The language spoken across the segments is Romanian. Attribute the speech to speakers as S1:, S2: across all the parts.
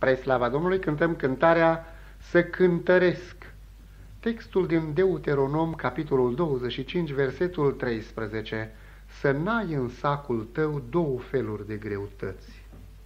S1: Spre slava Domnului cântăm cântarea Să cântăresc. Textul din Deuteronom, capitolul 25, versetul 13. Să n-ai în sacul tău două feluri de greutăți.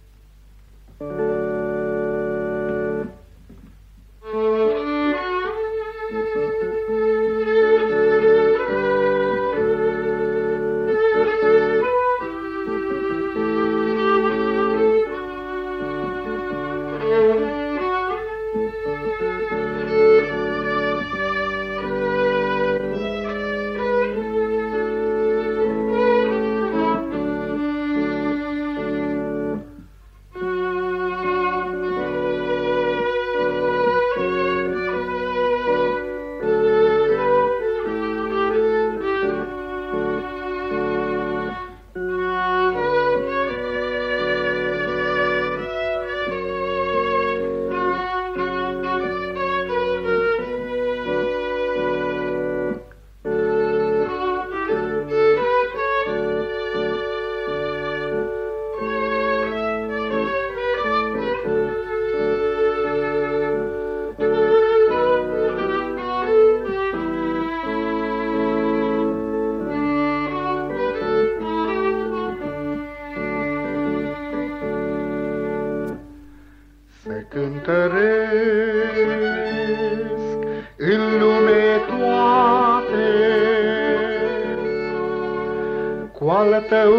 S1: Să cântăresc în lume toate cu al tău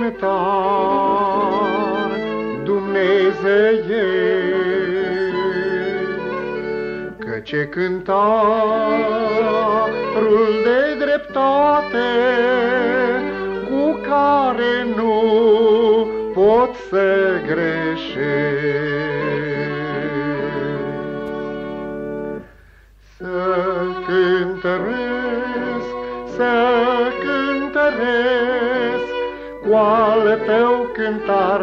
S1: cântar dumnezeiesc, căci cântarul de dreptate cu care nu pot să greșesc. Să cântăresc cu al tău cântar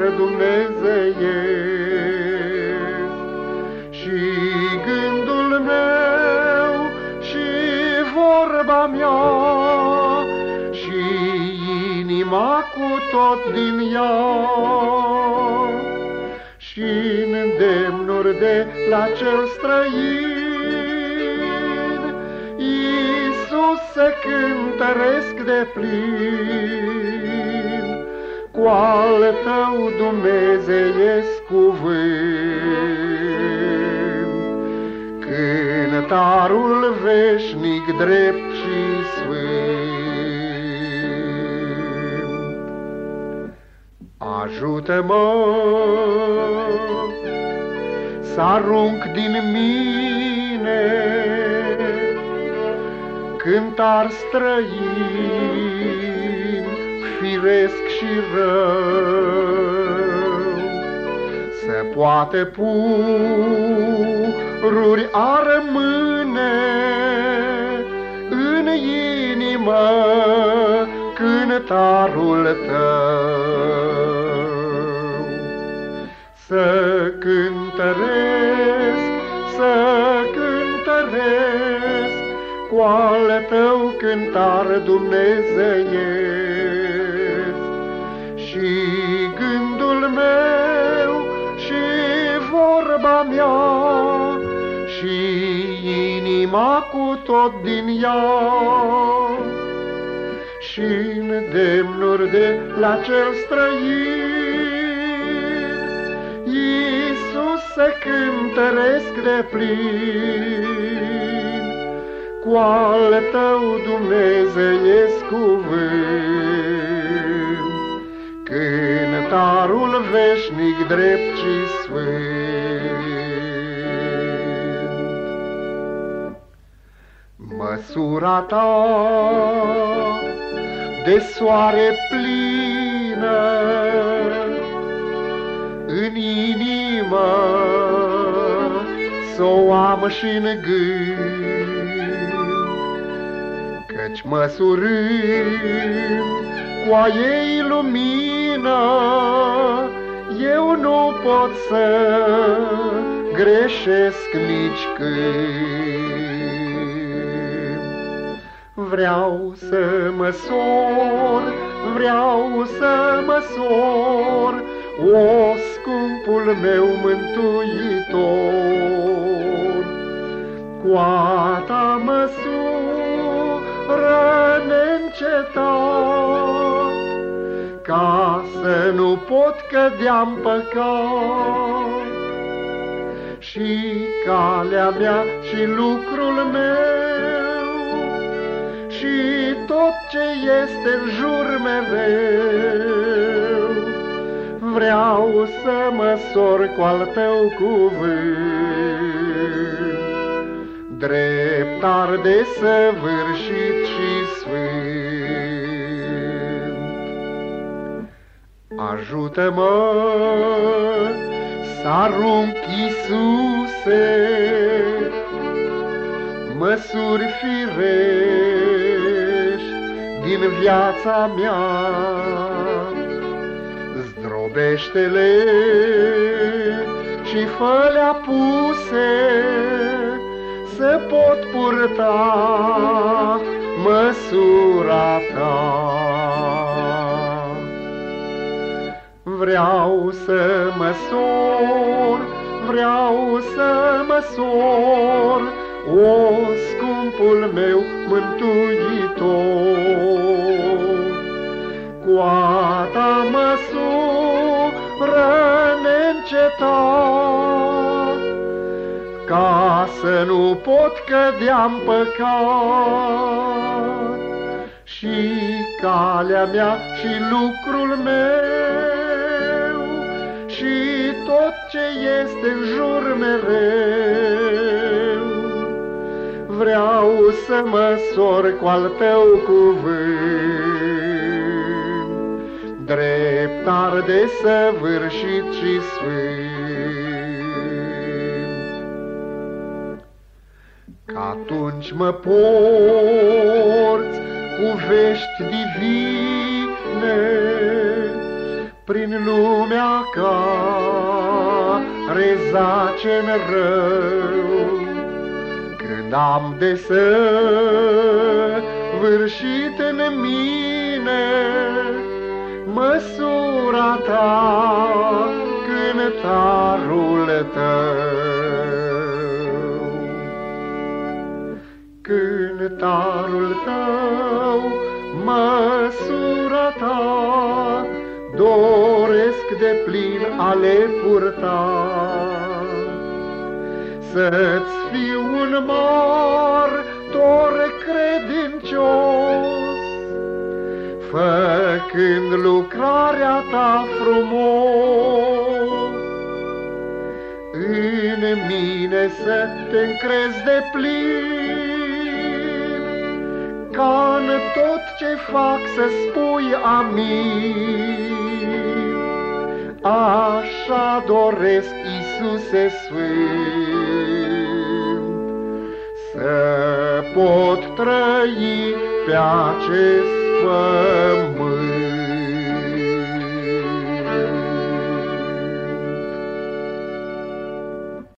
S1: dumnezeiesc, și gândul meu și vorba mea și inima cu tot din ea și îndemnuri de la cel străin, să cântăresc de plin cu al tău dumnezeiesc cuvânt, cântarul veșnic drept și sfânt. Ajută-mă să arunc din mine cântar străin, firesc și rău, să poate pururi a rămâne în inimă cântarul tău. Să cântăresc, să cântăresc cu al tău cântar dumnezeiesc, și gândul meu și vorba mea și inima cu tot din ea și îndemnuri de la cel străin, Iisus, să cântăresc de plin cu al tău dumnezeiesc cuvânt, cântarul veșnic drept și sfânt. Măsura ta de soare plină în inimă s-o am și-n gând, căci măsurând cu a ei lumină, eu nu pot să greșesc nici când. Vreau să măsor o scumpă scumpul meu mântuitor. Cu a ta măsură neîncetat, ca să nu pot cădea-n păcat. Și calea mea și lucrul meu și tot ce este în jur mereu, vreau să măsor cu al tău cuvânt, dreptar desăvârșit și sfânt. Ajută-mă să arunc, Iisuse, măsuri firești din viața mea. Zdrobește-le și fă-le apuse să pot purta măsura ta. Vreau să măsor, vreau să măsor, o scumpul meu mântuitor. Cu a ta măsură neîncetat, ca să nu pot cădea-n păcat. Și calea mea și lucrul meu și tot ce este în jur mereu, vreau să măsor cu al tău cuvânt, dreptar desăvârșit și sfânt. Că-atunci mă porți cu vești divine prin lumea care zace-n rău, când am desăvârșit în mine măsura ta, cântarul tău. Cântarul tău, măsura ta, doresc de plin a le purta. Să-ți fiu un martor credincios, făcând lucrarea ta frumos. În mine să te încrezi de plin, ca în tot ce fac să spui amin. Așa doresc, Iisuse Sfânt, să pot trăi pe acest pământ.